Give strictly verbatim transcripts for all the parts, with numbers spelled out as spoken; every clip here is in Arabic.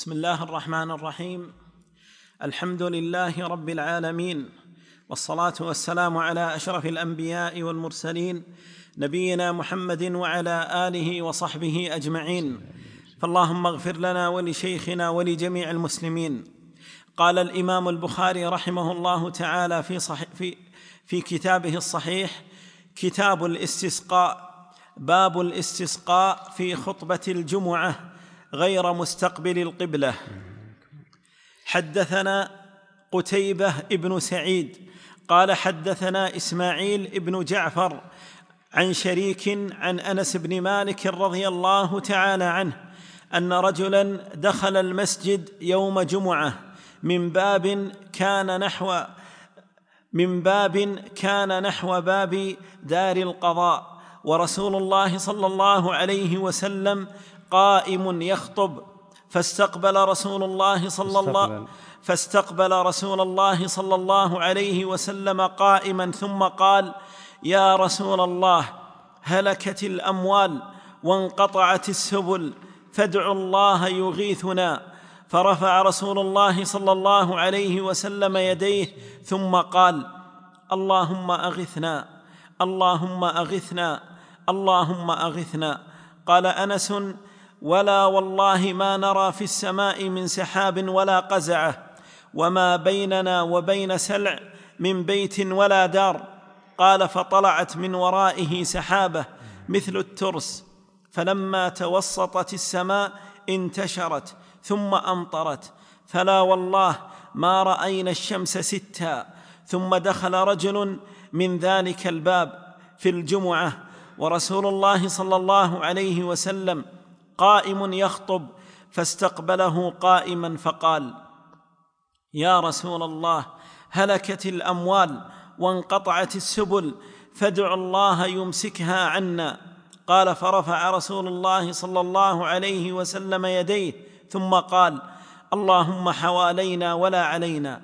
بسم الله الرحمن الرحيم. الحمد لله رب العالمين، والصلاة والسلام على أشرف الأنبياء والمرسلين نبينا محمد وعلى آله وصحبه أجمعين. فاللهم اغفر لنا ولشيخنا ولجميع المسلمين. قال الإمام البخاري رحمه الله تعالى في, صحيح في, في كتابه الصحيح: كتاب الاستسقاء، باب الاستسقاء في خطبة الجمعة غير مستقبل القبلة. حدثنا قتيبة ابن سعيد قال حدثنا إسماعيل ابن جعفر عن شريك عن أنس بن مالك رضي الله تعالى عنه أن رجلا دخل المسجد يوم جمعة من باب كان نحو من باب كان نحو باب دار القضاء، ورسول الله صلى الله عليه وسلم قائم يخطب، فاستقبل رسول الله صلى الله فاستقبل رسول الله صلى الله عليه وسلم قائما، ثم قال: يا رسول الله، هلكت الأموال وانقطعت السبل، فادعوا الله يغيثنا. فرفع رسول الله صلى الله عليه وسلم يديه ثم قال: اللهم أغثنا، اللهم أغثنا، اللهم أغثنا. قال أنس: ولا والله ما نرى في السماء من سحاب ولا قزعة، وما بيننا وبين سلع من بيت ولا دار. قال: فطلعت من ورائه سحابة مثل الترس، فلما توسطت السماء انتشرت ثم أمطرت، فلا والله ما رأينا الشمس ستا. ثم دخل رجل من ذلك الباب في الجمعة ورسول الله صلى الله عليه وسلم قائم يخطب، فاستقبله قائما فقال: يا رسول الله، هلكت الأموال وانقطعت السبل، فادعوا الله يمسكها عنا. قال: فرفع رسول الله صلى الله عليه وسلم يديه ثم قال: اللهم حوالينا ولا علينا،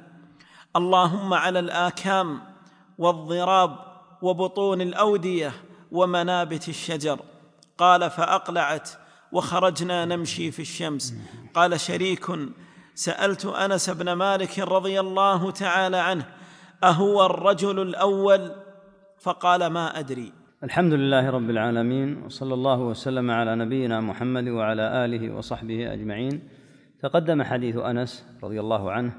اللهم على الآكام والضراب وبطون الأودية ومنابت الشجر. قال: فأقلعت وخرجنا نمشي في الشمس. قال شريك: سألت أنس بن مالك رضي الله تعالى عنه: أهو الرجل الأول؟ فقال: ما أدري. الحمد لله رب العالمين، وصلى الله وسلم على نبينا محمد وعلى آله وصحبه أجمعين. تقدم حديث أنس رضي الله عنه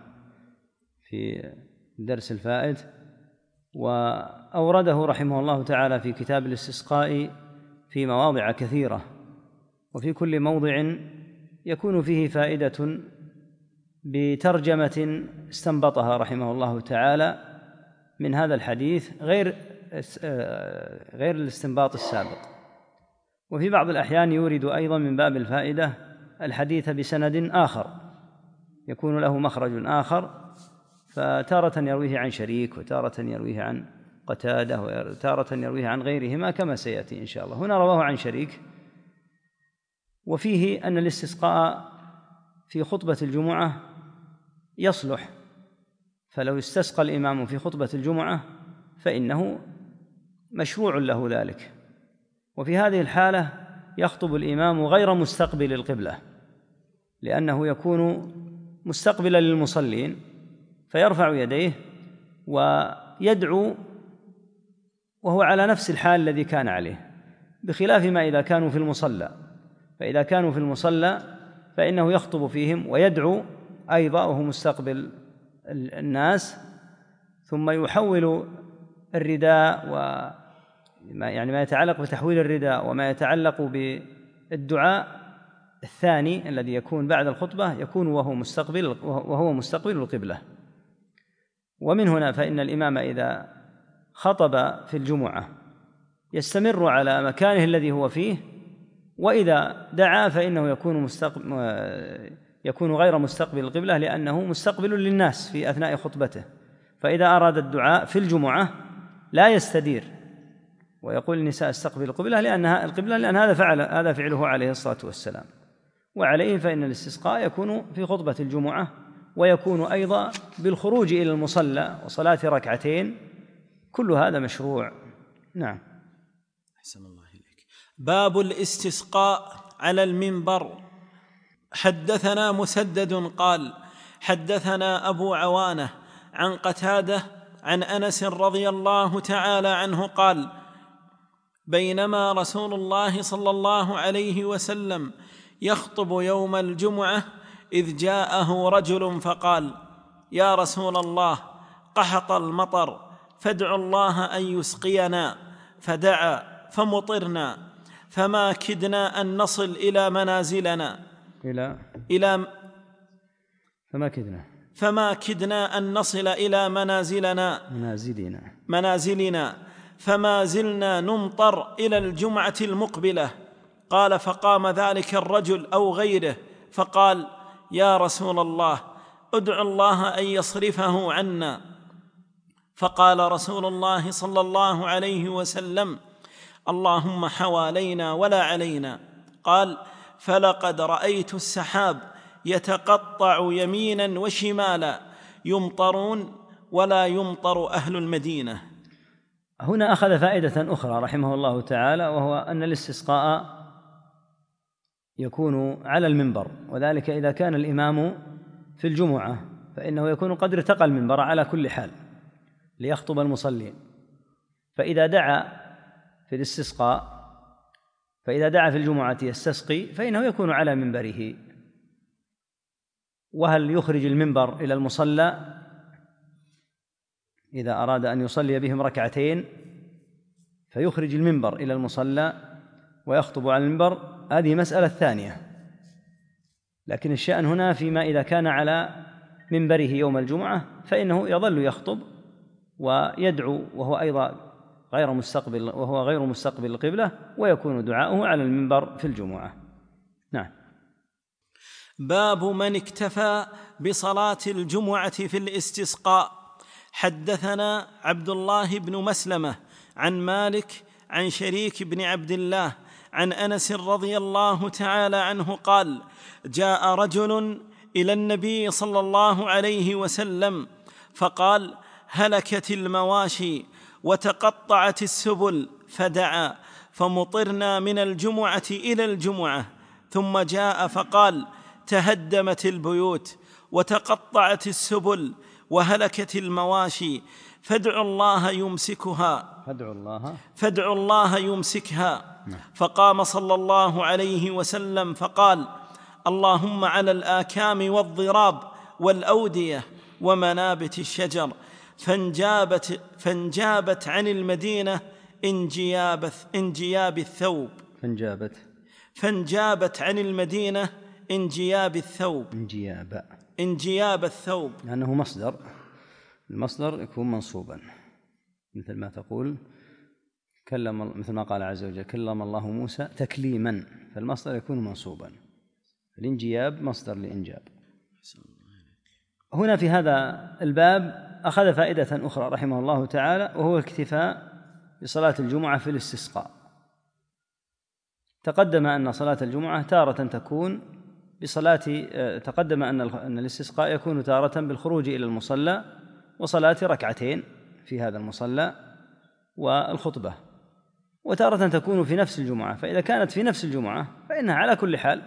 في درس الفائت، وأورده رحمه الله تعالى في كتاب الاستسقاء في مواضع كثيرة، وفي كل موضع يكون فيه فائدة بترجمة استنبطها رحمه الله تعالى من هذا الحديث غير غير الاستنباط السابق. وفي بعض الأحيان يورد أيضا من باب الفائدة الحديث بسند آخر يكون له مخرج آخر، فتارة يرويه عن شريك، وتارة يرويه عن قتادة، وتارة يرويه عن غيرهما كما سيأتي إن شاء الله. هنا رواه عن شريك، وفيه أن الاستسقاء في خطبة الجمعة يصلح، فلو استسقى الإمام في خطبة الجمعة فإنه مشروع له ذلك. وفي هذه الحالة يخطب الإمام غير مستقبل القبلة، لأنه يكون مستقبلا للمصلين، فيرفع يديه ويدعو وهو على نفس الحال الذي كان عليه، بخلاف ما إذا كانوا في المصلى. فإذا كانوا في المصلى فإنه يخطب فيهم ويدعو أيضا وهو مستقبل الناس، ثم يحول الرداء وما يعني ما يتعلق بتحويل الرداء وما يتعلق بالدعاء الثاني الذي يكون بعد الخطبة يكون وهو مستقبل وهو مستقبل القبلة. ومن هنا فإن الإمام إذا خطب في الجمعة يستمر على مكانه الذي هو فيه، وإذا دعا فإنه يكون مستقبل يكون غير مستقبل القبلة، لأنه مستقبل للناس في أثناء خطبته. فإذا أراد الدعاء في الجمعة لا يستدير ويقول النساء استقبل القبلة لأنها القبلة لأن هذا فعل هذا فعله عليه الصلاة والسلام. وعليه فإن الاستسقاء يكون في خطبة الجمعة، ويكون أيضا بالخروج إلى المصلى وصلاة ركعتين، كل هذا مشروع. نعم. أحسن الله إليك. باب الاستسقاء على المنبر. حدثنا مسدد قال حدثنا أبو عوانة عن قتادة عن أنس رضي الله تعالى عنه قال بينما رسول الله صلى الله عليه وسلم يخطب يوم الجمعة إذ جاءه رجل فقال يا رسول الله قحط المطر فادعوا الله أن يسقينا، فدعا فمطرنا فما كدنا أن نصل إلى منازلنا إلى إلى فما كدنا فما كدنا أن نصل إلى منازلنا منازلنا منازلنا فما زلنا نمطر إلى الجمعة المقبلة. قال فقام ذلك الرجل أو غيره فقال يا رسول الله ادع الله أن يصرفه عنا. فقال رسول الله صلى الله عليه وسلم اللهم حوالينا ولا علينا. قال فلقد رأيت السحاب يتقطع يمينا وشمالا يمطرون ولا يمطر أهل المدينة. هنا أخذ فائدة أخرى رحمه الله تعالى، وهو أن الاستسقاء يكون على المنبر، وذلك إذا كان الإمام في الجمعة فإنه يكون قد ارتقى المنبر على كل حال ليخطب المصلين. فإذا دعا في الاستسقاء فإذا دعا في الجمعة يستسقي فإنه يكون على منبره. وهل يخرج المنبر إلى المصلى إذا أراد أن يصلي بهم ركعتين فيخرج المنبر إلى المصلى ويخطب على المنبر؟ هذه مسألة ثانية. لكن الشأن هنا فيما إذا كان على منبره يوم الجمعة فإنه يظل يخطب ويدعو وهو أيضا غير مستقبل وهو غير مستقبل القبلة، ويكون دعاؤه على المنبر في الجمعة. نعم. باب من اكتفى بصلاة الجمعة في الاستسقاء. حدثنا عبد الله بن مسلمة عن مالك عن شريك بن عبد الله عن أنس رضي الله تعالى عنه قال جاء رجل إلى النبي صلى الله عليه وسلم فقال هلكت المواشي وتقطعت السبل، فدعا فمطرنا من الجمعة إلى الجمعة. ثم جاء فقال تهدمت البيوت وتقطعت السبل وهلكت المواشي فادعوا الله يمسكها فادعوا الله فادعوا الله يمسكها. فقام صلى الله عليه وسلم فقال اللهم على الآكام والضراب والأودية ومنابت الشجر فانجابت, فانجابت عن المدينة انجياب, انجياب الثوب فانجابت فانجابت عن المدينة انجياب الثوب انجياب انجياب الثوب لأنه مصدر، المصدر يكون منصوبا مثل ما تقول كلم، مثل ما قال عز وجل كلم الله موسى تكليما، فالمصدر يكون منصوبا. الانجياب مصدر لإنجاب. هنا في هذا الباب أخذ فائدة أخرى رحمه الله تعالى، وهو الاكتفاء بصلاة الجمعة في الاستسقاء. تقدم أن صلاة الجمعة تارة تكون بصلاة تقدم أن أن الاستسقاء يكون تارة بالخروج إلى المصلى وصلاة ركعتين في هذا المصلى والخطبة، وتارة تكون في نفس الجمعة. فإذا كانت في نفس الجمعة فإنها على كل حال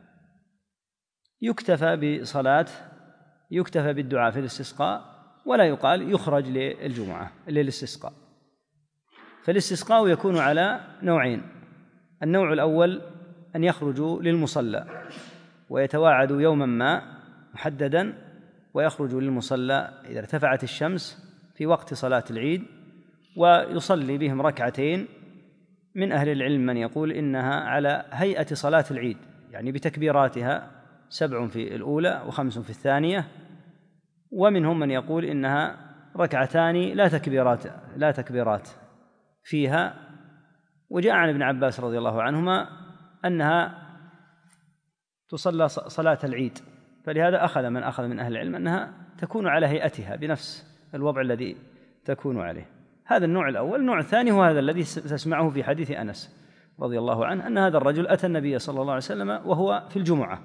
يكتفى بصلاة يكتفى بالدعاء في الاستسقاء، ولا يقال يخرج للجمعة للاستسقاء. فالاستسقاء يكون على نوعين: النوع الأول أن يخرجوا للمصلى ويتواعدوا يوما ما محددا ويخرجوا للمصلى إذا ارتفعت الشمس في وقت صلاة العيد، ويصلي بهم ركعتين. من أهل العلم من يقول إنها على هيئة صلاة العيد، يعني بتكبيراتها سبع في الأولى وخمس في الثانية، ومنهم من يقول إنها ركعتان لا تكبيرات لا تكبيرات فيها. وجاء عن ابن عباس رضي الله عنهما أنها تصلى صلاة العيد، فلهذا أخذ من أخذ من أهل العلم أنها تكون على هيئتها بنفس الوضع الذي تكون عليه. هذا النوع الأول. النوع الثاني هو هذا الذي تسمعه في حديث أنس رضي الله عنه، أن هذا الرجل أتى النبي صلى الله عليه وسلم وهو في الجمعة،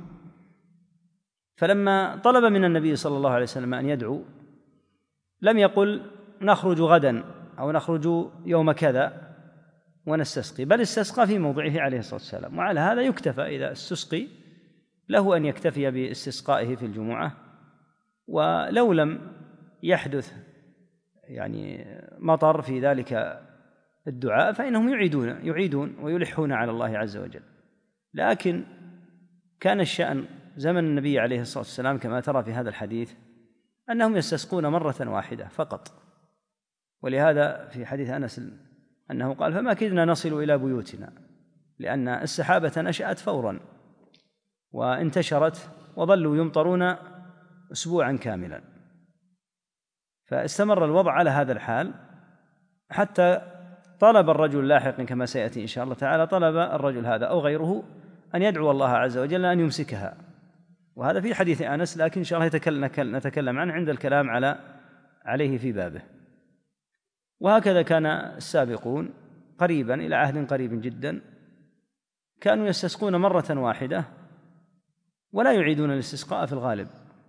فلما طلب من النبي صلى الله عليه وسلم أن يدعو لم يقل نخرج غدا أو نخرج يوم كذا ونستسقي، بل استسقى في موضعه عليه الصلاة والسلام. وعلى هذا يكتفى إذا استسقي له أن يكتفي باستسقائه في الجمعة، ولو لم يحدث يعني مطر في ذلك الدعاء فإنهم يعيدون يعيدون ويلحون على الله عز وجل. لكن كان الشأن زمن النبي عليه الصلاة والسلام كما ترى في هذا الحديث أنهم يستسقون مرة واحدة فقط، ولهذا في حديث أنس أنه قال: فما كدنا نصل إلى بيوتنا، لأن السحابة نشأت فورا وانتشرت وظلوا يمطرون أسبوعا كاملا، فاستمر الوضع على هذا الحال حتى طلب الرجل لاحقا كما سيأتي إن شاء الله تعالى، طلب الرجل هذا أو غيره أن يدعو الله عز وجل أن يمسكها، وهذا في حديث أنس، لكن إن شاء الله نتكلم عنه عند الكلام على عليه في بابه. وهكذا كان السابقون قريبا إلى عهد قريب جدا كانوا يستسقون مرة واحدة ولا يعيدون الاستسقاء في الغالب،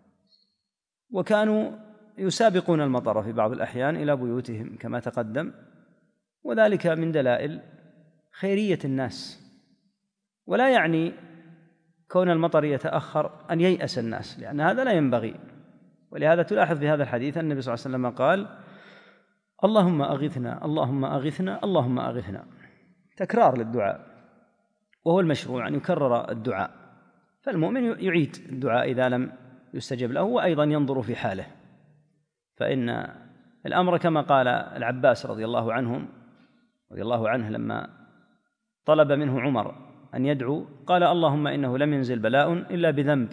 وكانوا يسابقون المطر في بعض الأحيان إلى بيوتهم كما تقدم، وذلك من دلائل خيرية الناس. ولا يعني كون المطر يتأخر أن ييأس الناس، لأن هذا لا ينبغي. ولهذا تلاحظ في هذا الحديث أن النبي صلى الله عليه وسلم قال: اللهم أغثنا اللهم أغثنا اللهم أغثنا، تكرار للدعاء، وهو المشروع أن يكرر الدعاء، فالمؤمن يعيد الدعاء إذا لم يستجب له، وأيضا ينظر في حاله، فإن الأمر كما قال العباس رضي الله عنهم رضي الله عنه لما طلب منه عمر أن يدعو، قال: اللهم إنه لم ينزل بلاء إلا بذنب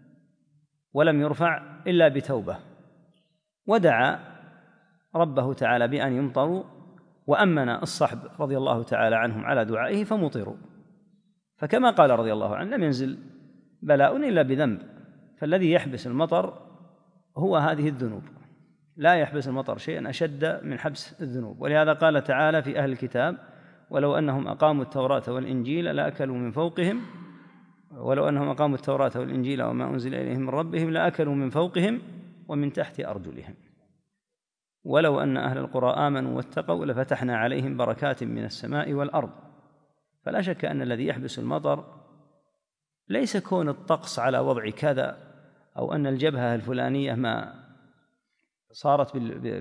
ولم يرفع إلا بتوبة، ودعا ربه تعالى بأن يمطروا، وأمن الصحب رضي الله تعالى عنهم على دعائه فمطروا. فكما قال رضي الله عنه: لم ينزل بلاء إلا بذنب، فالذي يحبس المطر هو هذه الذنوب، لا يحبس المطر شيئا أشد من حبس الذنوب. ولهذا قال تعالى في أهل الكتاب: ولو أنهم أقاموا التوراة والإنجيل لأكلوا من فوقهم ولو أنهم أقاموا التوراة والإنجيل وما أنزل إليهم من ربهم لأكلوا من فوقهم ومن تحت أرجلهم ولو أن أهل القرى آمنوا واتقوا لفتحنا عليهم بركات من السماء والأرض. فلا شك أن الذي يحبس المطر ليس كون الطقس على وضع كذا، أو أن الجبهة الفلانية ما صارت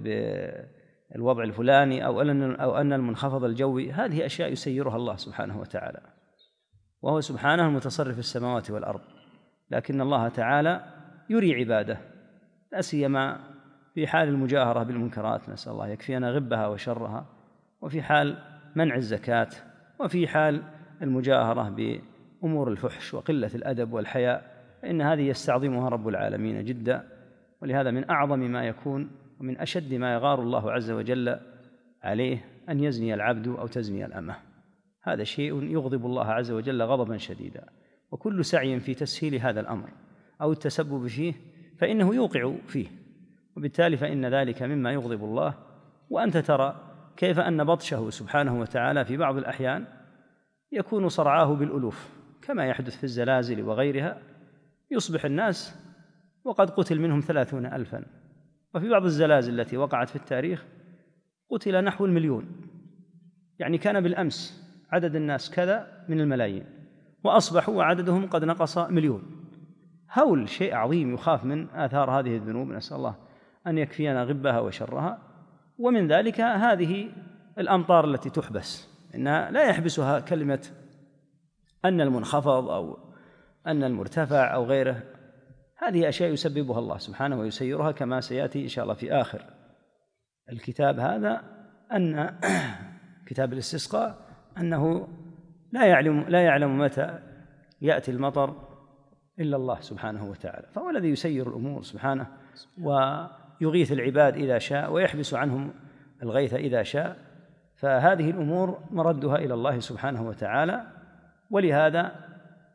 بالوضع الفلاني، أو أن المنخفض الجوي، هذه أشياء يسيرها الله سبحانه وتعالى، وهو سبحانه المتصرف السماوات والأرض. لكن الله تعالى يري عباده، لا سيما في حال المجاهرة بالمنكرات، نسأل الله يكفينا غبها وشرها، وفي حال منع الزكاة، وفي حال المجاهرة بأمور الفحش وقلة الأدب والحياء، فإن هذه يستعظمها رب العالمين جدا. ولهذا من أعظم ما يكون ومن أشد ما يغار الله عز وجل عليه أن يزني العبد أو تزني الأمة، هذا شيء يغضب الله عز وجل غضبا شديدا. وكل سعي في تسهيل هذا الأمر أو التسبب فيه فإنه يوقع فيه، وبالتالي فإن ذلك مما يغضب الله. وأنت ترى كيف أن بطشه سبحانه وتعالى في بعض الأحيان يكون صرعاه بالألوف، كما يحدث في الزلازل وغيرها، يصبح الناس وقد قتل منهم ثلاثون ألفا، وفي بعض الزلازل التي وقعت في التاريخ قتل نحو المليون، يعني كان بالأمس عدد الناس كذا من الملايين، وأصبحوا وعددهم قد نقص مليون. هول شيء عظيم يخاف من آثار هذه الذنوب، نسأل الله أن يكفينا غبها وشرها. ومن ذلك هذه الأمطار التي تحبس، إنها لا يحبسها كلمة أن المنخفض أو أن المرتفع أو غيره، هذه أشياء يسببها الله سبحانه ويسيرها، كما سيأتي إن شاء الله في آخر الكتاب هذا أن كتاب الاستسقاء أنه لا يعلم لا يعلم متى يأتي المطر إلا الله سبحانه وتعالى، فهو الذي يسير الأمور سبحانه، ويغيث العباد إذا شاء ويحبس عنهم الغيث إذا شاء، فهذه الأمور مردها إلى الله سبحانه وتعالى. ولهذا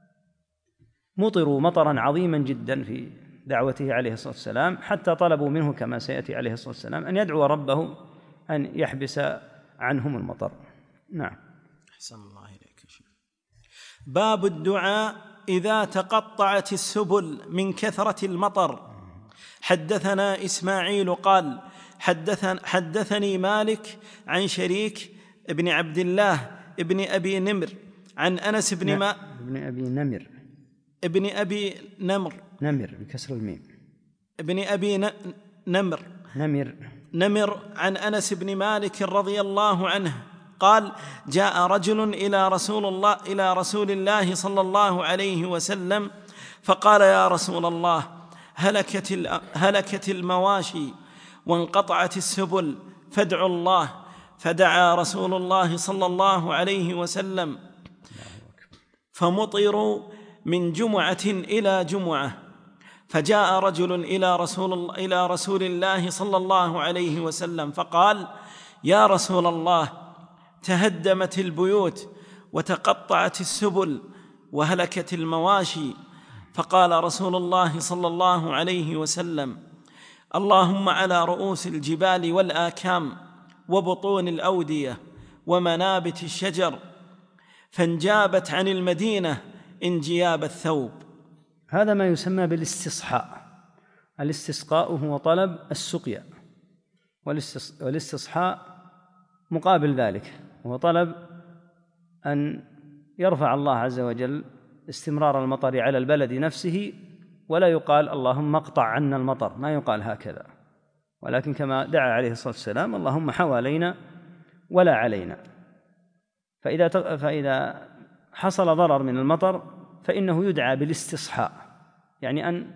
مطروا مطرا عظيما جدا في دعوته عليه الصلاة والسلام، حتى طلبوا منه كما سيأتي عليه الصلاة والسلام أن يدعو ربه أن يحبس عنهم المطر. نعم. أحسن الله إليك. باب الدعاء إذا تقطعت السبل من كثرة المطر. حدثنا إسماعيل قال حدثن حدثني مالك عن شريك ابن عبد الله ابن أبي نمر عن أنس بن ما ابن أبي نمر ابن أبي نمر نمر بكسر الميم. ابن أبي ن... نمر نمر نمر عن أنس بن مالك رضي الله عنه قال: جاء رجل إلى رسول الله إلى رسول الله صلى الله عليه وسلم فقال: يا رسول الله، هلكت هلكت المواشي وانقطعت السبل فادعوا الله. فدعا رسول الله صلى الله عليه وسلم فمطروا من جمعة إلى جمعة. فجاء رجل إلى رسول الله إلى رسول الله صلى الله عليه وسلم فقال: يا رسول الله، تهدمت البيوت وتقطعت السبل وهلكت المواشي. فقال رسول الله صلى الله عليه وسلم: اللهم على رؤوس الجبال والآكام وبطون الأودية ومنابت الشجر، فانجابت عن المدينة انجياب الثوب. هذا ما يسمى بالاستصحاء. الاستسقاء هو طلب السقيا، والاستصحاء مقابل ذلك هو طلب أن يرفع الله عز وجل استمرار المطر على البلد نفسه، ولا يقال اللهم اقطع عنا المطر، ما يقال هكذا، ولكن كما دعا عليه الصلاة والسلام: اللهم حوالينا ولا علينا. فإذا فإذا حصل ضرر من المطر فإنه يدعى بالاستصحاء، يعني أن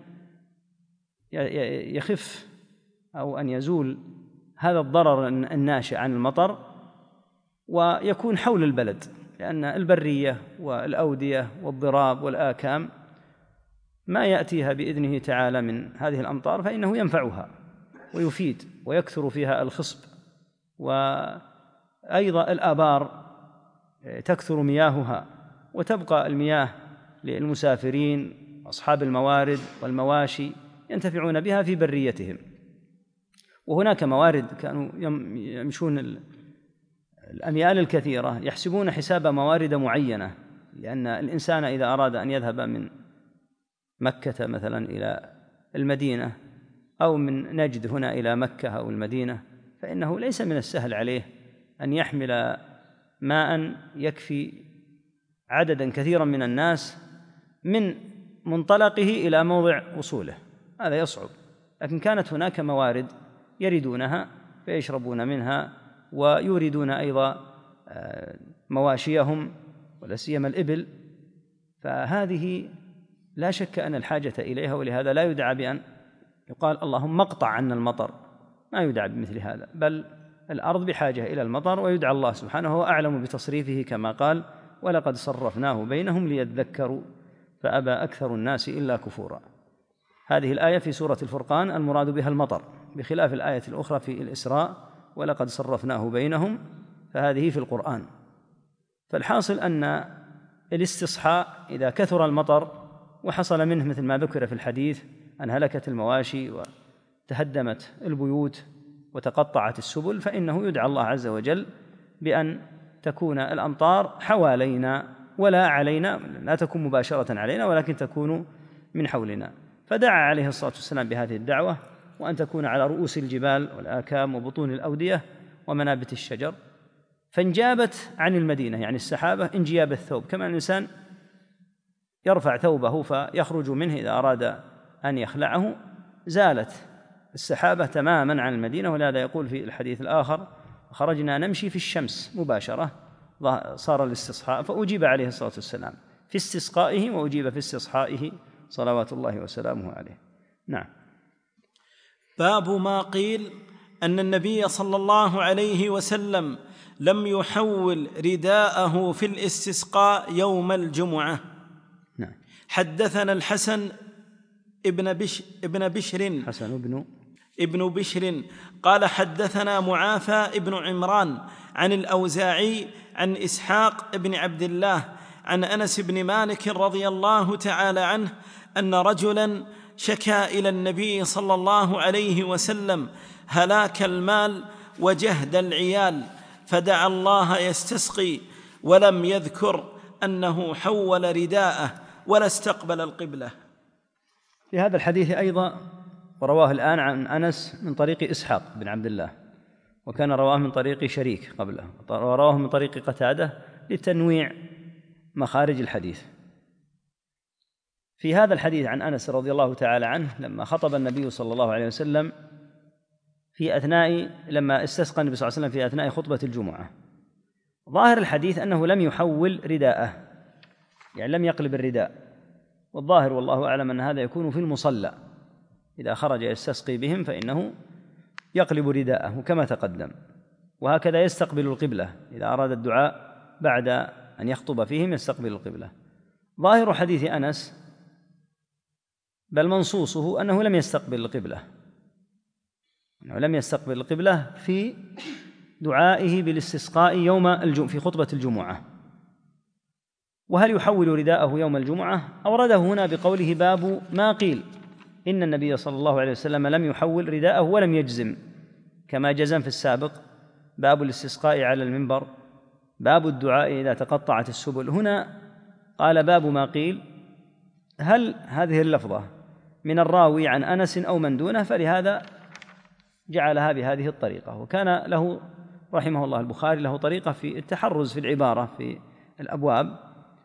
يخف أو أن يزول هذا الضرر الناشئ عن المطر ويكون حول البلد، لأن البرية والأودية والضراب والآكام ما يأتيها بإذنه تعالى من هذه الأمطار فإنه ينفعها ويفيد ويكثر فيها الخصب، وأيضا الآبار تكثر مياهها وتبقى المياه للمسافرين أصحاب الموارد والمواشي ينتفعون بها في بريتهم. وهناك موارد كانوا يمشون الأميال الكثيرة يحسبون حساب موارد معينة، لأن الإنسان إذا أراد أن يذهب من مكة مثلا إلى المدينة أو من نجد هنا إلى مكة أو المدينة، فإنه ليس من السهل عليه أن يحمل ماء يكفي عددا كثيرا من الناس من منطلقه إلى موضع وصوله، هذا يصعب. لكن كانت هناك موارد يردونها فيشربون منها ويوردون أيضا مواشيهم ولا سيما الإبل، فهذه لا شك أن الحاجة إليها، ولهذا لا يدعى بأن يقال اللهم اقطع عنا المطر، ما يدعى بمثل هذا، بل الأرض بحاجة إلى المطر، ويدعى الله سبحانه هو أعلم بتصريفه كما قال: ولقد صرفناه بينهم ليذكروا فأبى أكثر الناس إلا كفورا. هذه الآية في سورة الفرقان المراد بها المطر، بخلاف الآية الأخرى في الإسراء ولقد صرفناه بينهم، فهذه في القرآن. فالحاصل أن الاستصحاء إذا كثر المطر وحصل منه مثل ما ذكر في الحديث أن هلكت المواشي وتهدمت البيوت وتقطعت السبل، فإنه يدعى الله عز وجل بأن تكون الأمطار حوالينا ولا علينا، لا تكون مباشرة علينا ولكن تكون من حولنا. فدعا عليه الصلاة والسلام بهذه الدعوة، وأن تكون على رؤوس الجبال والآكام وبطون الأودية ومنابت الشجر، فانجابت عن المدينة، يعني السحابة انجياب الثوب، كما الإنسان يرفع ثوبه فيخرج منه إذا أراد أن يخلعه، زالت السحابة تماما عن المدينة. ولهذا يقول في الحديث الآخر: خرجنا نمشي في الشمس مباشرة، صار الاستصحاء، فأجيب عليه الصلاة والسلام في استسقائه وأجيب في استصحائه صلوات الله وسلامه عليه. نعم. باب ما قيل أن النبي صلى الله عليه وسلم لم يحول رداءه في الاستسقاء يوم الجمعة. نعم. حدثنا الحسن ابن بش ابن بشر حسن ابن ابن بشر قال: حدثنا معافى ابن عمران عن الأوزاعي عن إسحاق ابن عبد الله عن أنس بن مالك رضي الله تعالى عنه أن رجلا شكا إلى النبي صلى الله عليه وسلم هلاك المال وجهد العيال، فدعا الله يستسقي، ولم يذكر أنه حول رداءه ولا استقبل القبلة. في هذا الحديث أيضا، ورواه الآن عن أنس من طريق إسحاق بن عبد الله، وكان رواه من طريق شريك قبله، ورواه من طريق قتادة لتنويع مخارج الحديث. في هذا الحديث عن أنس رضي الله تعالى عنه لما خطب النبي صلى الله عليه وسلم في أثناء لما استسقى النبي صلى الله عليه وسلم في أثناء خطبة الجمعة، ظاهر الحديث أنه لم يحول رداءه، يعني لم يقلب الرداء، والظاهر والله أعلم أن هذا يكون في المصلى، إذا خرج يستسقي بهم فإنه يقلب رداءه كما تقدم، وهكذا يستقبل القبلة إذا أراد الدعاء بعد أن يخطب فيهم يستقبل القبلة. ظاهر حديث أنس بل منصوصه أنه لم يستقبل القبلة، أنه لم يستقبل القبلة في دعائه بالاستسقاء يوم الجمعة في خطبة الجمعة. وهل يحول رداءه يوم الجمعة؟ أورده هنا بقوله باب ما قيل إن النبي صلى الله عليه وسلم لم يحول رداءه ولم يجزم كما جزم في السابق، باب الاستسقاء على المنبر، باب الدعاء إذا تقطعت السبل. هنا قال باب ما قيل، هل هذه اللفظة من الراوي عن أنس أو من دونه؟ فلهذا جعلها بهذه الطريقة. وكان له رحمه الله البخاري له طريقة في التحرز في العبارة في الأبواب،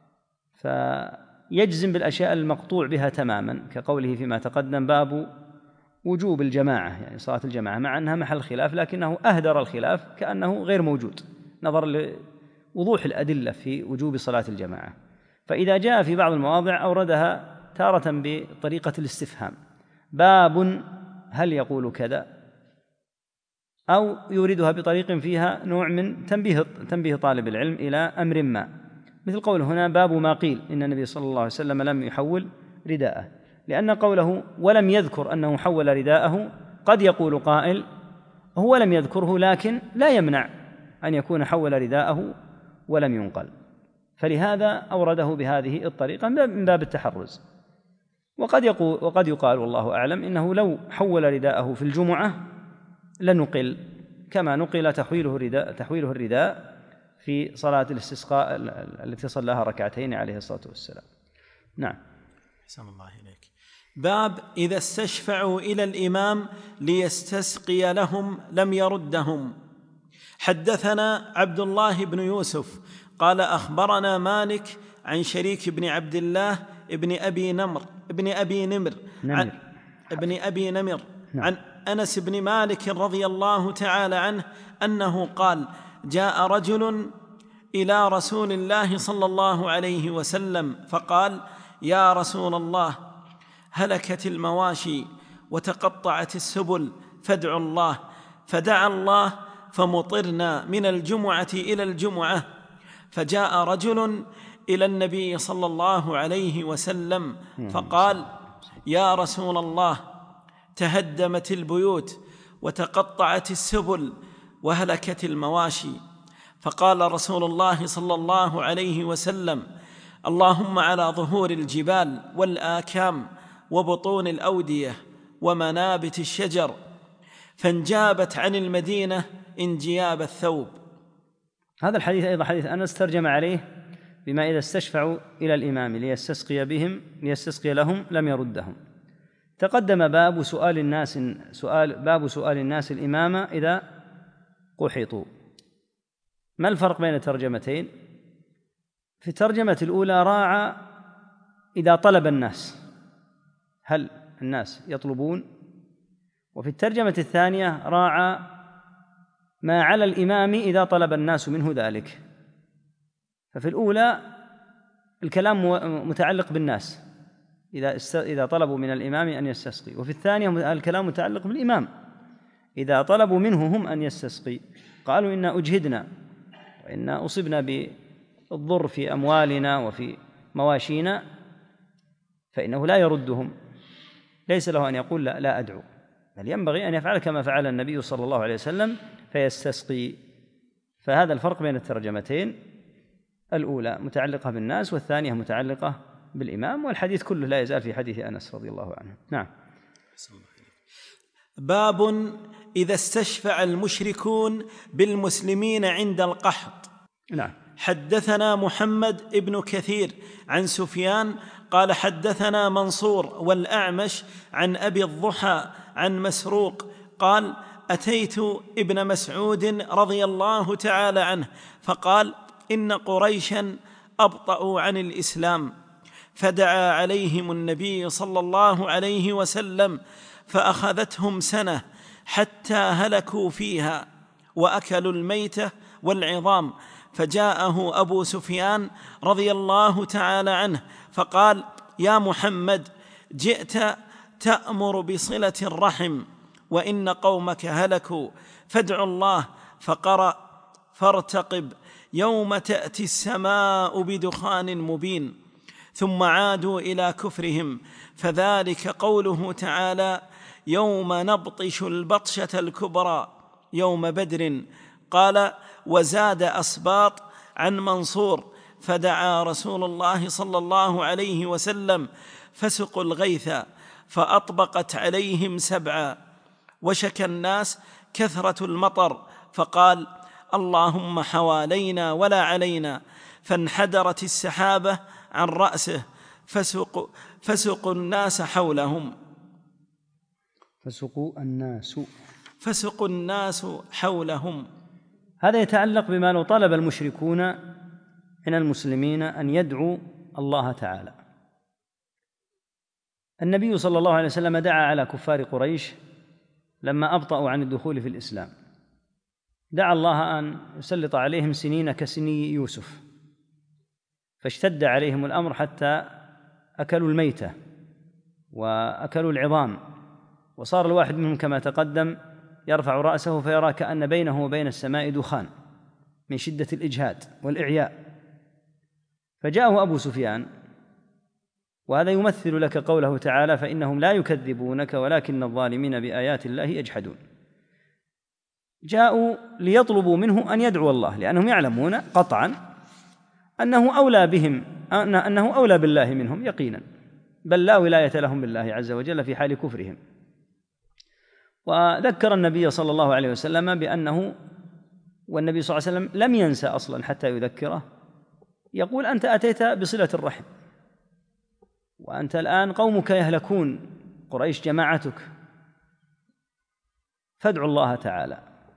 فيجزم بالأشياء المقطوع بها تماما، كقوله فيما تقدم باب وجوب الجماعة، يعني صلاة الجماعة، مع أنها محل خلاف لكنه أهدر الخلاف كأنه غير موجود نظرا لوضوح الأدلة في وجوب صلاة الجماعة. فإذا جاء في بعض المواضع أوردها تارة بطريقة الاستفهام، باب هل يقول كذا، أو يوردها بطريق فيها نوع من تنبيه تنبيه طالب العلم إلى أمر ما، مثل قول هنا باب ما قيل إن النبي صلى الله عليه وسلم لم يحول رداءه، لأن قوله ولم يذكر أنه حول رداءه قد يقول قائل هو لم يذكره لكن لا يمنع أن يكون حول رداءه ولم ينقل، فلهذا أورده بهذه الطريقة من باب التحرز. وقد يقول وقد يقال والله أعلم إنه لو حول رداءه في الجمعة لنقل كما نقل تحويله الرداء تحويله الرداء في صلاة الاستسقاء التي صلاها ركعتين عليه الصلاة والسلام. نعم. أحسن الله إليك. باب إذا استشفعوا إلى الإمام ليستسقي لهم لم يردهم. حدثنا عبد الله بن يوسف قال أخبرنا مالك عن شريك بن عبد الله ابن أبي نمر ابن أبي نمر عن ابن أبي نمر عن أنس بن مالك رضي الله تعالى عنه أنه قال جاء رجل إلى رسول الله صلى الله عليه وسلم فقال يا رسول الله هلكت المواشي وتقطعت السبل فادعوا الله، فدعا الله فمطرنا من الجمعة إلى الجمعة. فجاء رجل إلى النبي صلى الله عليه وسلم فقال يا رسول الله تهدمت البيوت وتقطعت السبل وهلكت المواشي. فقال رسول الله صلى الله عليه وسلم اللهم على ظهور الجبال والآكام وبطون الأودية ومنابت الشجر، فانجابت عن المدينة انجياب الثوب. هذا الحديث أيضا حديث أنس ترجم عليه بما إذا استشفعوا إلى الإمام ليستسقي بهم ليستسقي لهم لم يردهم. تقدم باب سؤال الناس سؤال باب سؤال الناس الإمامة إذا قحطوا. ما الفرق بين الترجمتين؟ في الترجمة الأولى راعى إذا طلب الناس، هل الناس يطلبون؟ وفي الترجمة الثانية راعى ما على الإمام إذا طلب الناس منه ذلك. ففي الأولى الكلام متعلق بالناس إذا إذا طلبوا من الإمام أن يستسقي، وفي الثانية الكلام متعلق بالإمام إذا طلبوا منه هم أن يستسقي. قالوا إنا أجهدنا وإنا أصبنا بالضر في أموالنا وفي مواشينا، فإنه لا يردهم، ليس له أن يقول لا, لا أدعو، بل ينبغي أن يفعل كما فعل النبي صلى الله عليه وسلم فيستسقي. فهذا الفرق بين الترجمتين، الأولى متعلقة بالناس والثانية متعلقة بالإمام، والحديث كله لا يزال في حديث أنس رضي الله عنه. نعم. باب إذا استشفع المشركون بالمسلمين عند القحط. نعم. حدثنا محمد ابن كثير عن سفيان قال حدثنا منصور والأعمش عن أبي الضحى عن مسروق قال أتيت ابن مسعود رضي الله تعالى عنه فقال إن قريشا أبطأوا عن الإسلام، فدعا عليهم النبي صلى الله عليه وسلم فأخذتهم سنة حتى هلكوا فيها وأكلوا الميتة والعظام. فجاءه أبو سفيان رضي الله تعالى عنه فقال: يا محمد، جئت تأمر بصلة الرحم وإن قومك هلكوا، فادع الله. فقرأ: فارتقب يوم تأتي السماء بدخان مبين. ثم عادوا إلى كفرهم، فذلك قوله تعالى: يوم نبطش البطشة الكبرى يوم بدر. قال: وزاد أسباط عن منصور: فدعا رسول الله صلى الله عليه وسلم فسقوا الغيث فأطبقت عليهم سبعا. وشكى الناس كثرة المطر فقال: اللهم حوالينا ولا علينا. فانحدرت السحابة عن رأسه فسقوا, فسقوا الناس حولهم فسقوا الناس فسقوا الناس حولهم. هذا يتعلق بما لو طلب المشركون من المسلمين أن يدعوا الله تعالى. النبي صلى الله عليه وسلم دعا على كفار قريش لما أبطأوا عن الدخول في الإسلام، دعا الله أن يسلط عليهم سنين كسني يوسف، فاشتد عليهم الأمر حتى أكلوا الميتة وأكلوا العظام، وصار الواحد منهم كما تقدم يرفع رأسه فيرى كأن بينه وبين السماء دخان من شدة الإجهاد والإعياء. فجاءه أبو سفيان، وهذا يمثل لك قوله تعالى: فإنهم لا يكذبونك ولكن الظالمين بآيات الله يجحدون. جاءوا ليطلبوا منه أن يدعو الله، لأنهم يعلمون قطعا أنه أولى بهم، أنه أولى بالله منهم يقينا، بل لا ولاية لهم بالله عز وجل في حال كفرهم. وذكر النبي صلى الله عليه وسلم بأنه، والنبي صلى الله عليه وسلم لم ينسى أصلا حتى يذكره، يقول: أنت أتيت بصلة الرحم، وأنت الآن قومك يهلكون، قريش جماعتك، فادعوا الله تعالى.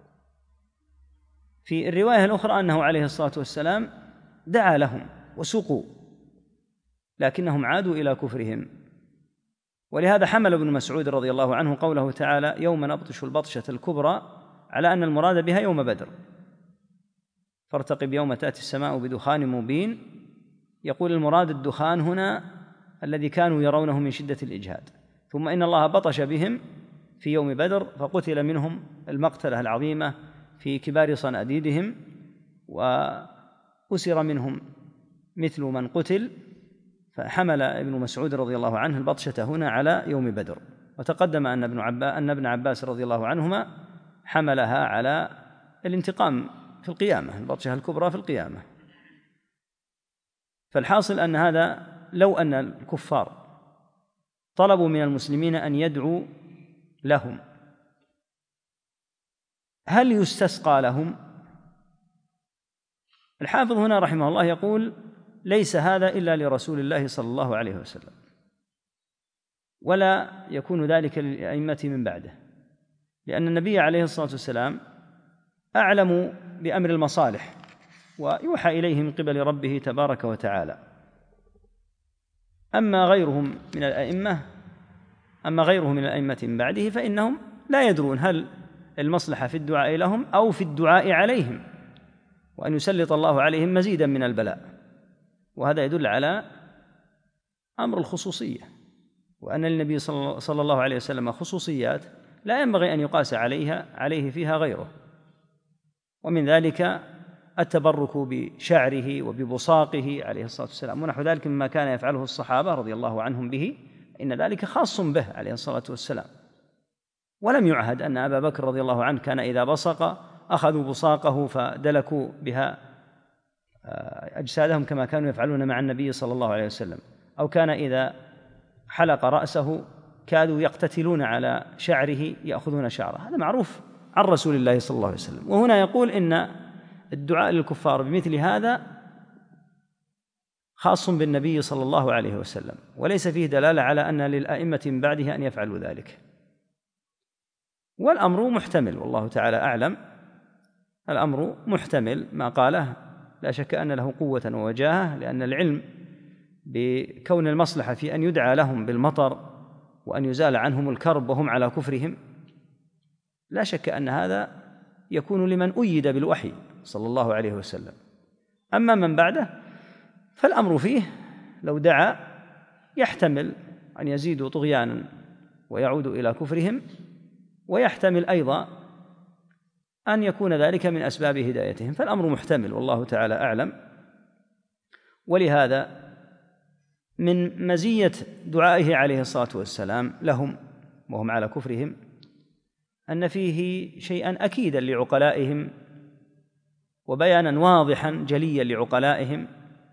في الرواية الأخرى أنه عليه الصلاة والسلام دعا لهم وسقوا، لكنهم عادوا إلى كفرهم. ولهذا حمل ابن مسعود رضي الله عنه قوله تعالى: يوم نبطش البطشة الكبرى، على أن المراد بها يوم بدر. فارتقب يوم تأتي السماء بدخان مبين، يقول المراد الدخان هنا الذي كانوا يرونه من شدة الإجهاد. ثم إن الله بطش بهم في يوم بدر فقتل منهم المقتلة العظيمة في كبار صناديدهم، وأسر منهم مثل من قتل. فحمل ابن مسعود رضي الله عنه البطشة هنا على يوم بدر. وتقدم أن ابن عباس, أن ابن عباس رضي الله عنهما حملها على الانتقام في القيامة، البطشة الكبرى في القيامة. فالحاصل أن هذا لو أن الكفار طلبوا من المسلمين أن يدعوا لهم، هل يستسقى لهم؟ الحافظ هنا رحمه الله يقول: ليس هذا إلا لرسول الله صلى الله عليه وسلم، ولا يكون ذلك للأئمة من بعده، لأن النبي عليه الصلاة والسلام أعلم بأمر المصالح ويوحى إليه من قبل ربه تبارك وتعالى. أما غيرهم من الأئمة أما غيره من الأئمة من بعده فإنهم لا يدرون هل المصلحة في الدعاء لهم أو في الدعاء عليهم، وأن يسلط الله عليهم مزيدا من البلاء. وهذا يدل على أمر الخصوصية، وأن النبي صلى الله عليه وسلم خصوصيات لا ينبغي أن يقاس عليها عليه فيها غيره. ومن ذلك التبرك بشعره وببصاقه عليه الصلاة والسلام، ونحو ذلك مما كان يفعله الصحابة رضي الله عنهم به، إن ذلك خاص به عليه الصلاة والسلام. ولم يعهد أن أبا بكر رضي الله عنه كان إذا بصق أخذوا بصاقه فدلكوا بها أجسادهم كما كانوا يفعلون مع النبي صلى الله عليه وسلم، أو كان إذا حلق رأسه كادوا يقتتلون على شعره يأخذون شعره. هذا معروف عن رسول الله صلى الله عليه وسلم. وهنا يقول إن الدعاء للكفار بمثل هذا خاص بالنبي صلى الله عليه وسلم، وليس فيه دلالة على أن للأئمة من بعده أن يفعلوا ذلك. والأمر محتمل، والله تعالى أعلم. الأمر محتمل ما قاله، لا شك أن له قوة ووجاهة، لأن العلم بكون المصلحة في أن يدعى لهم بالمطر وأن يزال عنهم الكرب وهم على كفرهم، لا شك أن هذا يكون لمن أيد بالوحي صلى الله عليه وسلم. أما من بعده فالأمر فيه لو دعا يحتمل أن يزيدوا طغيانا ويعودوا إلى كفرهم، ويحتمل أيضا أن يكون ذلك من أسباب هدايتهم، فالأمر محتمل والله تعالى أعلم. ولهذا من مزية دعائه عليه الصلاة والسلام لهم وهم على كفرهم أن فيه شيئا أكيدا لعقلائهم وبيانا واضحا جليا لعقلائهم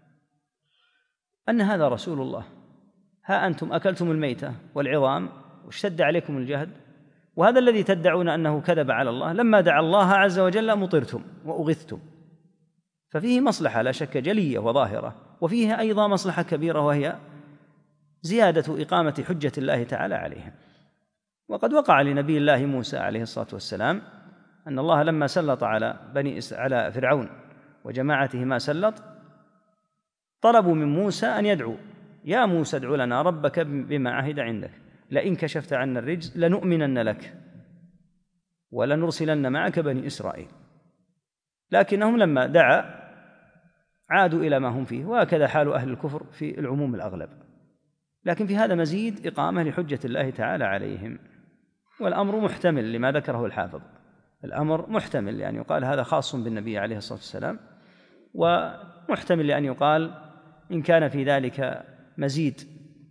أن هذا رسول الله. ها أنتم أكلتم الميتة والعظام واشتد عليكم الجهد، وهذا الذي تدعون أنه كذب على الله لما دعا الله عز وجل مطرتم وأغثتم. ففيه مصلحة لا شك جلية وظاهرة، وفيه أيضا مصلحة كبيرة وهي زيادة إقامة حجة الله تعالى عليهم. وقد وقع لنبي الله موسى عليه الصلاة والسلام أن الله لما سلط على بني على فرعون وجماعته ما سلط طلبوا من موسى أن يدعو: يا موسى ادع لنا ربك بما عهد عندك لئن كشفت عنا الرجز لنؤمنن لك ولنرسلن معك بني إسرائيل. لكنهم لما دعا عادوا إلى ما هم فيه، وهكذا حال أهل الكفر في العموم الأغلب. لكن في هذا مزيد إقامة لحجة الله تعالى عليهم، والأمر محتمل لما ذكره الحافظ. الأمر محتمل لأن يقال هذا خاص بالنبي عليه الصلاة والسلام، ومحتمل لأن يقال إن كان في ذلك مزيد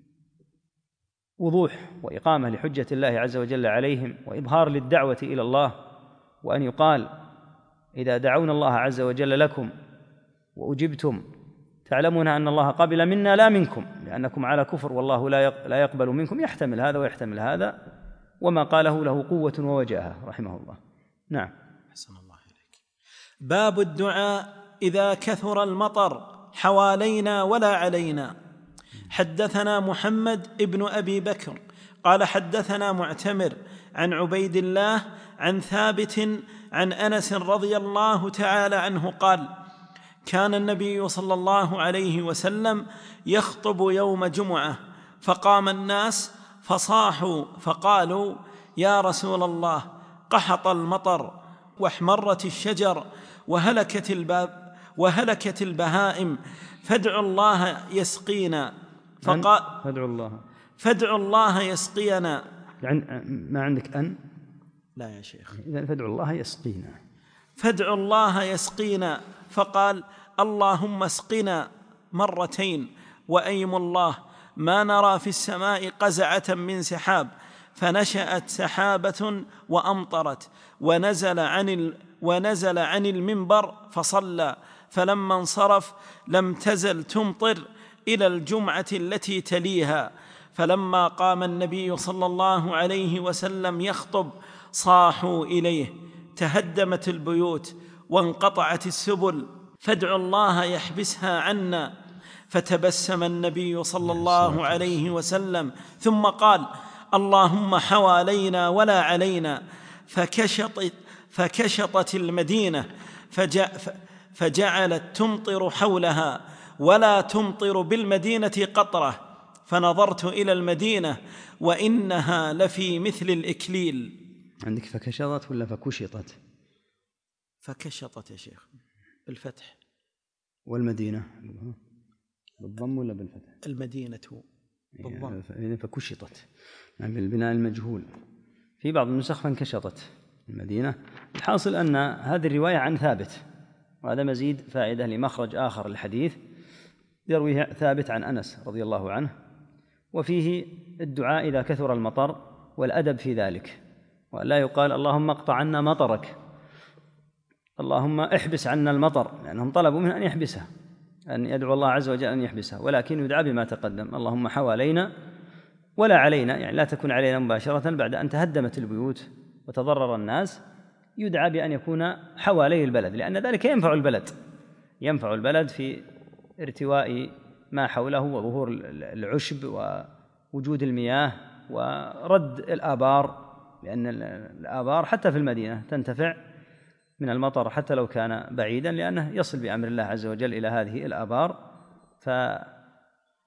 وضوح وإقامة لحجة الله عز وجل عليهم وإظهار للدعوة إلى الله، وأن يقال إذا دعونا الله عز وجل لكم وأجبتم تعلمون أن الله قبل منا لا منكم لأنكم على كفر والله لا يقبل منكم، يحتمل هذا ويحتمل هذا، وما قاله له قوة ووجاهة رحمه الله. نعم. حسن الله إليك. باب الدعاء إذا كثر المطر حوالينا ولا علينا. حدثنا محمد ابن أبي بكر قال حدثنا معتمر عن عبيد الله عن ثابت عن أنس رضي الله تعالى عنه قال: كان النبي صلى الله عليه وسلم يخطب يوم جمعة، فقام الناس فصاحوا فقالوا: يا رسول الله، قحط المطر واحمرت الشجر وهلكت الباب وهلكت البهائم، فادعوا الله يسقينا. فقال فادعوا الله فادعوا الله يسقينا. يعني ما عندك أن؟ لا يا شيخ. إذن فادعوا الله يسقينا. فادعوا الله يسقينا. فقال: اللهم اسقنا مرتين، وأيم الله ما نرى في السماء قزعة من سحاب، فنشأت سحابة وأمطرت، ونزل عن ال ونزل عن المنبر فصلى، فلما انصرف لم تزل تمطر إلى الجمعة التي تليها، فلما قام النبي صلى الله عليه وسلم يخطب صاحوا إليه، تهدمت البيوت وانقطعت السبل، فادعوا الله يحبسها عنا. فتبسم النبي صلى الله عليه وسلم ثم قال: اللهم حوالينا ولا علينا. فكشطت, فكشطت المدينة فجعلت تمطر حولها ولا تمطر بالمدينة قطرة، فنظرت إلى المدينة وإنها لفي مثل الإكليل. عندك فكشطت ولا فكشطت؟ فكشطت يا شيخ بالفتح. والمدينة بالضم ولا بالفتح؟ المدينة بالضم. يعني فكشطت يعني بالبناء المجهول. في بعض النسخ فانكشطت المدينة. الحاصل أن هذه الرواية عن ثابت، وهذا مزيد فائدة لمخرج آخر الحديث يرويه ثابت عن أنس رضي الله عنه، وفيه الدعاء إذا كثر المطر والأدب في ذلك، ولا يقال اللهم اقطع عنا مطرك، اللهم احبس عنا المطر، لأنهم طلبوا منه أن يحبسه، أن يدعو الله عز وجل أن يحبسه، ولكن يدعى بما تقدم: اللهم حوالينا ولا علينا، يعني لا تكون علينا مباشرة بعد أن تهدمت البيوت وتضرر الناس، يدعى بأن يكون حوالي البلد، لأن ذلك ينفع البلد ينفع البلد في ارتواء ما حوله وظهور العشب ووجود المياه ورد الآبار، لأن الآبار حتى في المدينة تنتفع من المطر حتى لو كان بعيدا، لأنه يصل بأمر الله عز وجل إلى هذه الآبار،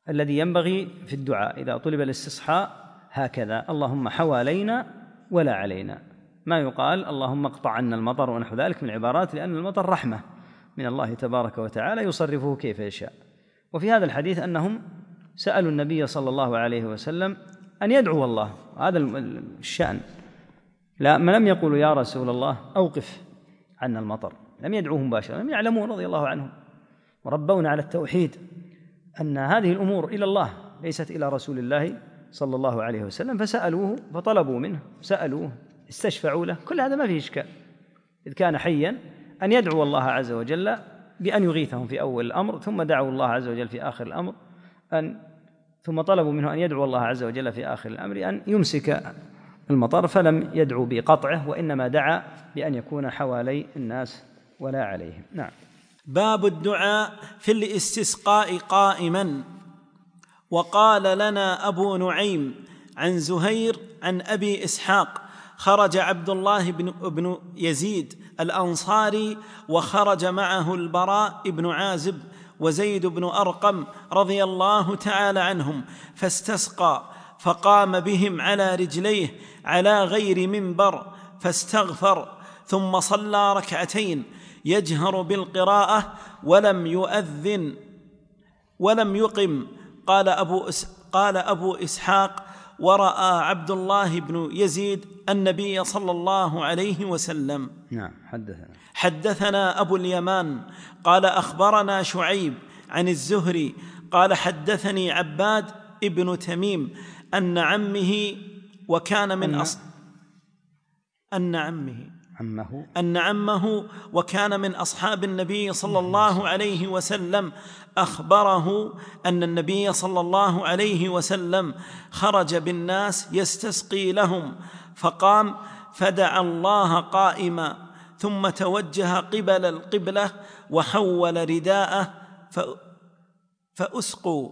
الذي ينبغي في الدعاء إذا طلب الاستصحاء هكذا: اللهم حوالينا ولا علينا، ما يقال اللهم اقطع عنا المطر ونحو ذلك من العبارات، لأن المطر رحمة من الله تبارك وتعالى يصرفه كيف يشاء. وفي هذا الحديث أنهم سألوا النبي صلى الله عليه وسلم أن يدعو الله، هذا الشأن، لا ما لم يقولوا يا رسول الله أوقف عنا المطر، لم يدعوه مباشرة، لم يعلمون رضي الله عنهم وربونا على التوحيد أن هذه الأمور إلى الله ليست إلى رسول الله صلى الله عليه وسلم، فسألوه فطلبوا منه، سألوه استشفعوا له، كل هذا ما فيه إشكال إذ كان حيا أن يدعو الله عز وجل بأن يغيثهم في أول الأمر، ثم دعوا الله عز وجل في آخر الأمر أن ثم طلبوا منه أن يدعو الله عز وجل في آخر الأمر أن يمسك المطر، فلم يدعو بقطعه وإنما دعا بأن يكون حوالي الناس ولا عليهم. نعم. باب الدعاء في الاستسقاء قائما. وقال لنا أبو نعيم عن زهير عن أبي إسحاق: خرج عبد الله بن, بن يزيد الأنصاري وخرج معه البراء بن عازب وزيد بن أرقم رضي الله تعالى عنهم، فاستسقى، فقام بهم على رجليه على غير منبر فاستغفر، ثم صلى ركعتين يجهر بالقراءة ولم يؤذن ولم يقم. قال أبو, قال أبو إسحاق: ورأى عبد الله بن يزيد النبي صلى الله عليه وسلم. نعم. حدثنا حدثنا أبو اليمان قال أخبرنا شعيب عن الزهري قال حدثني عباد ابن تميم أن عمه وكان من أص... أن عمه عمه أن عمه وكان من أصحاب النبي صلى الله عليه وسلم أخبره أن النبي صلى الله عليه وسلم خرج بالناس يستسقي لهم، فقام فدعا الله قائما، ثم توجه قبل القبلة وحول رداءه فأسقوا.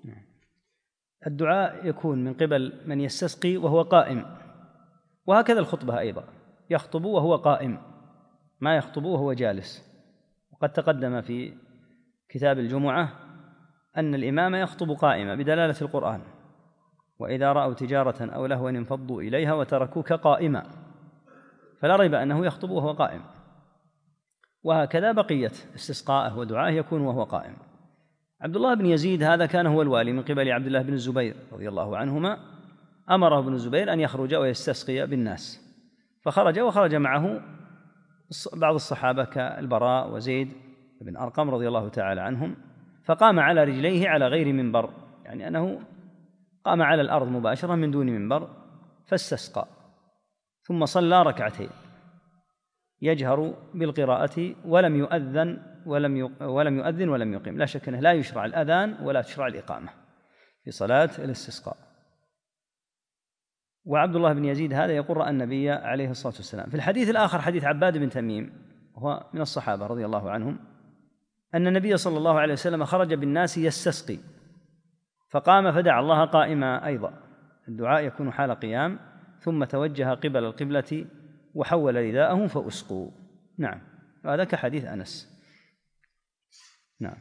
الدعاء يكون من قبل من يستسقي وهو قائم، وهكذا الخطبة أيضا، يخطب وهو قائم، ما يخطب وهو جالس. وقد تقدم في كتاب الجمعة أن الإمام يخطب قائما بدلالة القرآن: وإذا رأوا تجارة أو لهوا انفضوا إليها وتركوك قائما، فلا ريب أنه يخطب وهو قائم. وهكذا بقية استسقاءه ودعائه يكون وهو قائم. عبد الله بن يزيد هذا كان هو الوالي من قبل عبد الله بن الزبير رضي الله عنهما، أمره ابن الزبير أن يخرج ويستسقي بالناس، فخرج وخرج معه بعض الصحابة كالبراء وزيد بن أرقم رضي الله تعالى عنهم، فقام على رجليه على غير منبر، يعني أنه قام على الأرض مباشرة من دون منبر فاستسقى، ثم صلى ركعتين يجهر بالقراءة ولم يؤذن ولم ولم يؤذن ولم يقيم. لا شك أنه لا يشرع الأذان ولا تشرع الإقامة في صلاة الاستسقاء. وعبد الله بن يزيد هذا يقول رأى النبي عليه الصلاة والسلام. في الحديث الآخر حديث عباد بن تميم وهو من الصحابة رضي الله عنهم أن النبي صلى الله عليه وسلم خرج بالناس يستسقي، فقام فدعا الله قائما أيضا، الدعاء يكون حال قيام، ثم توجه قبل القبلة وحول رداءه فأسقوا. نعم. وهذا كحديث أنس. نعم.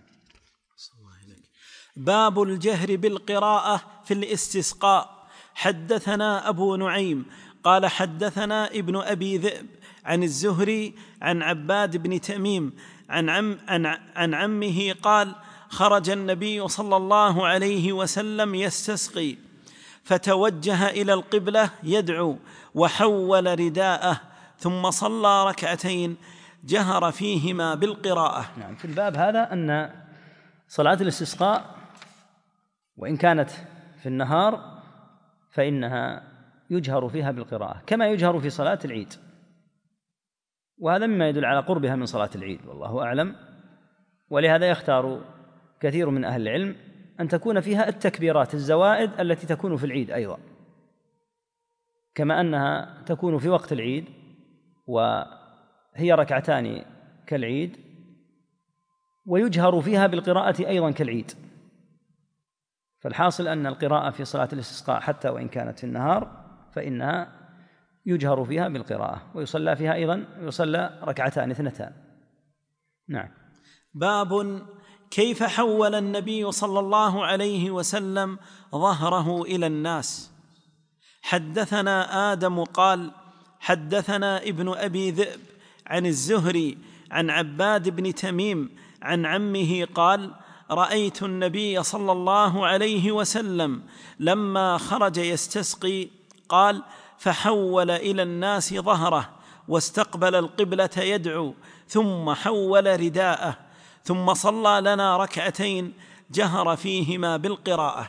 باب الجهر بالقراءة في الاستسقاء. حدثنا أبو نعيم قال حدثنا ابن أبي ذئب عن الزهري عن عباد بن تميم عن, عم عن, عن عمه قال: خرج النبي صلى الله عليه وسلم يستسقي، فتوجه إلى القبلة يدعو وحول رداءه، ثم صلى ركعتين جهر فيهما بالقراءة. نعم. في الباب هذا أن صلاة الاستسقاء وإن كانت في النهار فإنها يجهر فيها بالقراءة كما يجهر في صلاة العيد، وهذا مما يدل على قربها من صلاة العيد والله أعلم. ولهذا يختار كثير من أهل العلم أن تكون فيها التكبيرات الزوائد التي تكون في العيد أيضا، كما أنها تكون في وقت العيد وهي ركعتان كالعيد، ويجهر فيها بالقراءة أيضا كالعيد. فالحاصل أن القراءة في صلاة الاستسقاء حتى وإن كانت في النهار فإنها يجهر فيها بالقراءة، ويصلى فيها أيضا يصلى ركعتان اثنتان. نعم. باب كيف حول النبي صلى الله عليه وسلم ظهره إلى الناس؟ حدثنا آدم قال حدثنا ابن أبي ذئب عن الزهري عن عباد بن تميم عن عمه قال رأيت النبي صلى الله عليه وسلم لما خرج يستسقي قال فحول إلى الناس ظهره واستقبل القبلة يدعو ثم حول رداءه ثم صلى لنا ركعتين جهر فيهما بالقراءة.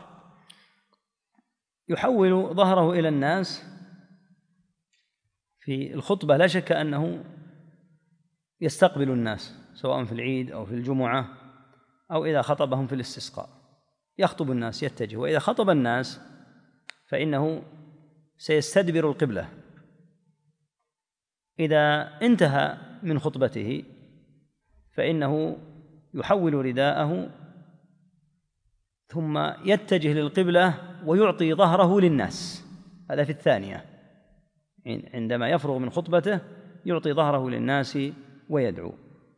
يحول ظهره إلى الناس في الخطبة لا شك أنه يستقبل الناس سواء في العيد أو في الجمعة أو إذا خطبهم في الاستسقاء، يخطب الناس يتجه، وإذا خطب الناس فإنه سيستدبر القبلة. إذا انتهى من خطبته فإنه يحول رداءه ثم يتجه للقبلة ويعطي ظهره للناس، هذا في الثانية، عندما يفرغ من خطبته يعطي ظهره للناس ويدعو.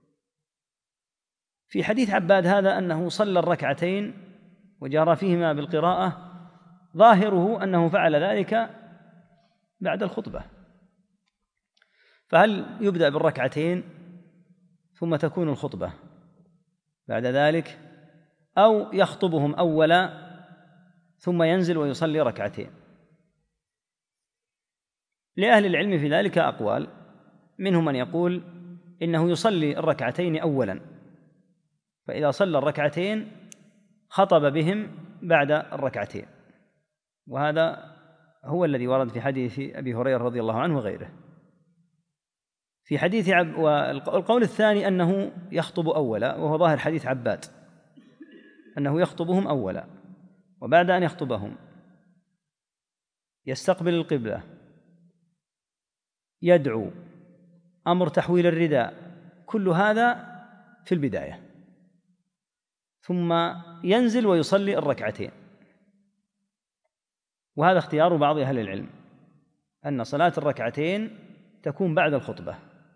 في حديث عباد هذا أنه صلى الركعتين وجار فيهما بالقراءة، ظاهره أنه فعل ذلك بعد الخطبة، فهل يبدأ بالركعتين ثم تكون الخطبة بعد ذلك، أو يخطبهم أولا ثم ينزل ويصلي ركعتين؟ لأهل العلم في ذلك أقوال، منهم من يقول إنه يصلي الركعتين أولا، فإذا صلى الركعتين خطب بهم بعد الركعتين، وهذا هو الذي ورد في حديث أبي هريرة رضي الله عنه وغيره. في حديث عب... والقول الثاني أنه يخطب أولا، وهو ظاهر حديث عباد أنه يخطبهم أولا، وبعد أن يخطبهم يستقبل القبلة، يدعو، أمر تحويل الرداء، كل هذا في البداية، ثم ينزل ويصلي الركعتين. وهذا اختيار بعض أهل العلم أن صلاة الركعتين تكون بعد الخطبة.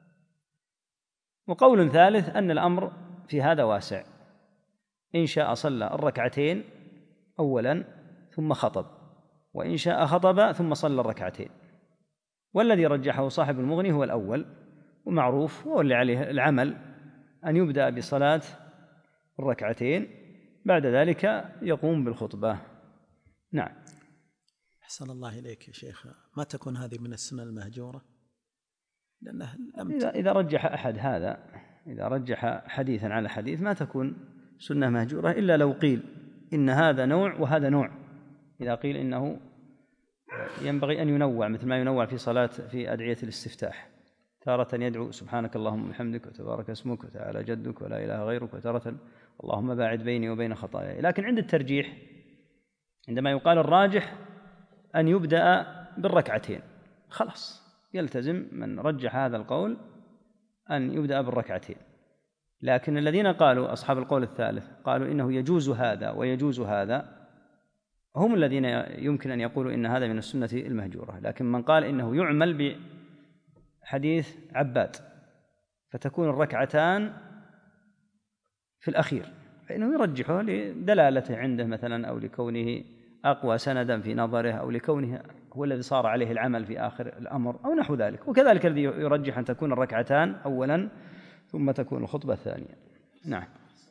وقول ثالث أن الأمر في هذا واسع، إن شاء صلى الركعتين أولا ثم خطب، وإن شاء خطب ثم صلى الركعتين. والذي رجحه صاحب المغني هو الأول، ومعروف واللي عليه العمل أن يبدأ بصلاة الركعتين، بعد ذلك يقوم بالخطبة. نعم. أحسن الله إليك يا شيخ، ما تكون هذه من السنة المهجورة؟ لأنه لم إذا, إذا رجح أحد هذا، إذا رجح حديثا على حديث، ما تكون سنة مهجورة إلا لو قيل إن هذا نوع وهذا نوع. إذا قيل إنه ينبغي أن ينوع، مثل ما ينوع في صلاة في أدعية الاستفتاح، تارة يدعو سبحانك اللهم وبحمدك وتبارك اسمك وتعالى جدك ولا إله غيرك، وتارة اللهم باعد بيني وبين خطاياي. لكن عند الترجيح، عندما يقال الراجح أن يبدأ بالركعتين، خلاص يلتزم من رجح هذا القول أن يبدأ بالركعتين. لكن الذين قالوا أصحاب القول الثالث قالوا إنه يجوز هذا ويجوز هذا، هم الذين يمكن أن يقولوا إن هذا من السنة المهجورة. لكن من قال إنه يعمل بحديث عباد فتكون الركعتان في الأخير، فإنه يرجحه لدلالته عنده مثلا، أو لكونه أقوى سندا في نظره، أو لكونه هو الذي صار عليه العمل في آخر الأمر، أو نحو ذلك. وكذلك الذي يرجح أن تكون الركعتان أولا ثم تكون الخطبة الثانية. نعم.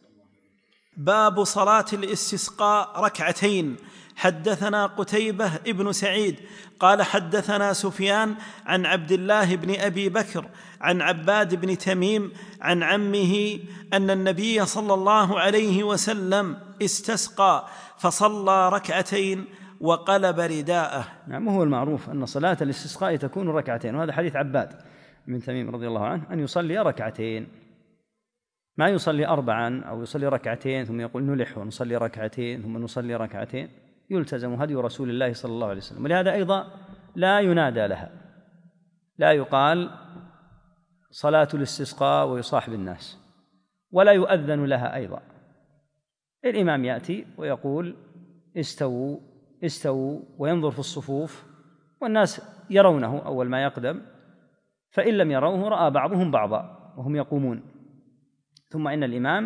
باب صلاة الاستسقاء ركعتين. حدثنا قتيبة ابن سعيد قال حدثنا سفيان عن عبد الله بن أبي بكر عن عباد بن تميم عن عمه أن النبي صلى الله عليه وسلم استسقى فصلى ركعتين وقلب رداءه. نعم، هو المعروف أن صلاة الاستسقاء تكون ركعتين، وهذا حديث عباد بن تميم رضي الله عنه، أن يصلي ركعتين، ما يصلي أربعا أو يصلي ركعتين ثم يقول نلح ونصلي ركعتين ثم نصلي ركعتين. يلتزم هدي رسول الله صلى الله عليه وسلم، ولهذا أيضا لا ينادى لها، لا يقال صلاة الاستسقاء ويصاحب الناس، ولا يؤذن لها أيضا. الإمام يأتي ويقول استووا استووا وينظر في الصفوف، والناس يرونه أول ما يقدم، فإن لم يروه رأى بعضهم بعضا وهم يقومون، ثم إن الإمام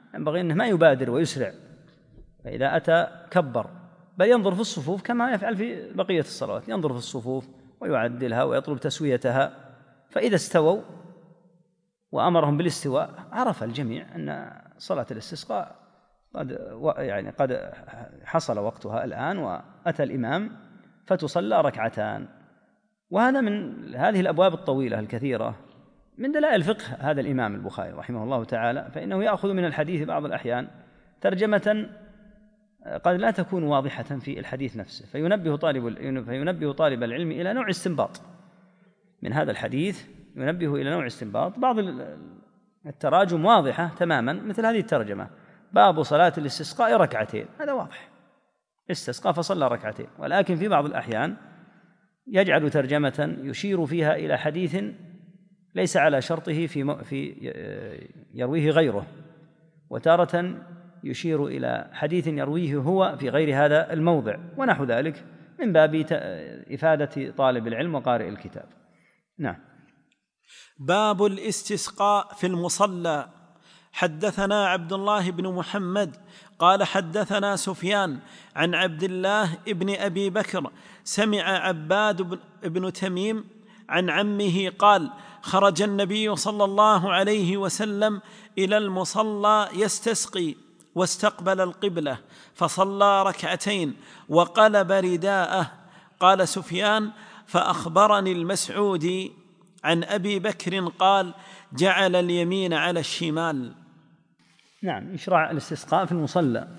ينبغي أنه ما يبادر ويسرع، فإذا أتى كبر، بل ينظر في الصفوف كما يفعل في بقية الصلوات، ينظر في الصفوف ويعدلها ويطلب تسويتها، فإذا استووا وأمرهم بالاستواء عرف الجميع أن صلاة الاستسقاء قد يعني قد حصل وقتها الآن، وأتى الإمام فتصلى ركعتان. وهذا من هذه الأبواب الطويلة الكثيرة من دلائل فقه هذا الإمام البخاري رحمه الله تعالى، فإنه يأخذ من الحديث بعض الأحيان ترجمة قد لا تكون واضحة في الحديث نفسه، فينبه طالب فينبه طالب العلم إلى نوع استنباط من هذا الحديث، ينبه إلى نوع استنباط. بعض التراجم واضحة تماما مثل هذه الترجمة: باب صلاة الاستسقاء ركعتين، هذا واضح، استسقى فصلى ركعتين. ولكن في بعض الأحيان يجعل ترجمة يشير فيها إلى حديث ليس على شرطه في في يرويه غيره، وتارة يشير إلى حديث يرويه هو في غير هذا الموضع، ونحو ذلك، من باب إفادة طالب العلم وقارئ الكتاب. نعم. باب الاستسقاء في المصلى. حدثنا عبد الله بن محمد قال حدثنا سفيان عن عبد الله بن أبي بكر سمع عباد بن تميم عن عمه قال: خرج النبي صلى الله عليه وسلم إلى المصلى يستسقي، واستقبل القبلة فصلى ركعتين وقلب رداءه. قال سفيان: فأخبرني المسعودي عن أبي بكر قال: جعل اليمين على الشمال. نعم، يشرع الاستسقاء في المصلى،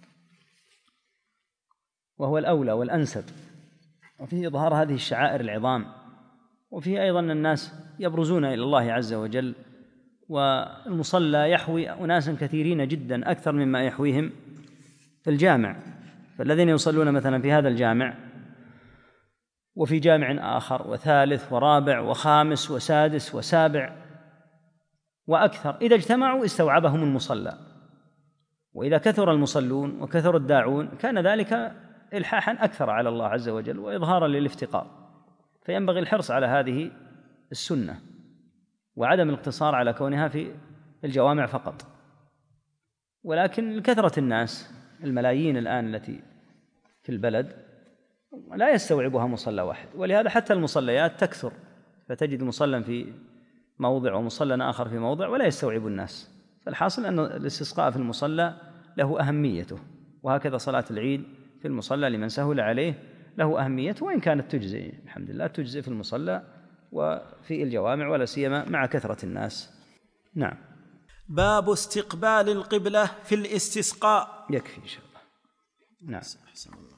وهو الأولى والأنسب، وفيه إظهار هذه الشعائر العظام، وفيه أيضا الناس يبرزون إلى الله عز وجل، والمصلى يحوي أناسا كثيرين جدا أكثر مما يحويهم في الجامع، فالذين يصلون مثلا في هذا الجامع وفي جامع آخر وثالث ورابع وخامس وسادس وسابع وأكثر، إذا اجتمعوا استوعبهم المصلى، وإذا كثر المصلون وكثر الداعون كان ذلك إلحاحا أكثر على الله عز وجل وإظهارا للافتقار. فينبغي الحرص على هذه السنة وعدم الاقتصار على كونها في الجوامع فقط. ولكن لكثرة الناس الملايين الآن التي في البلد لا يستوعبها مصلى واحد، ولهذا حتى المصليات تكثر، فتجد مصلى في موضع ومصلى آخر في موضع ولا يستوعب الناس. فالحاصل أن الاستسقاء في المصلى له أهميته، وهكذا صلاة العيد في المصلى لمن سهل عليه له أهميته، وإن كانت تجزئ الحمد لله تجزئ في المصلى وفي الجوامع، ولا سيما مع كثرة الناس. نعم. باب استقبال القبلة في الاستسقاء. يكفي إن شاء الله. نعم.